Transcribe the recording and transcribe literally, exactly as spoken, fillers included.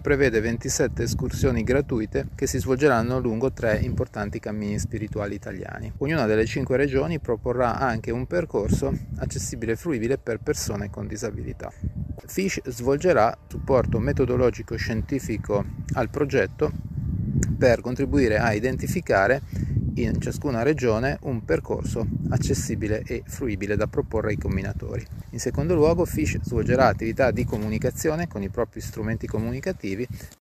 prevede ventisette escursioni gratuite che si svolgeranno lungo tre importanti cammini spirituali italiani. Ognuna delle cinque regioni proporrà anche un percorso accessibile e fruibile per persone con disabilità. FISH svolgerà supporto metodologico scientifico al progetto per contribuire a identificare in ciascuna regione un percorso accessibile e fruibile da proporre ai camminatori. In secondo luogo, FISH svolgerà attività di comunicazione con i propri strumenti comunicativi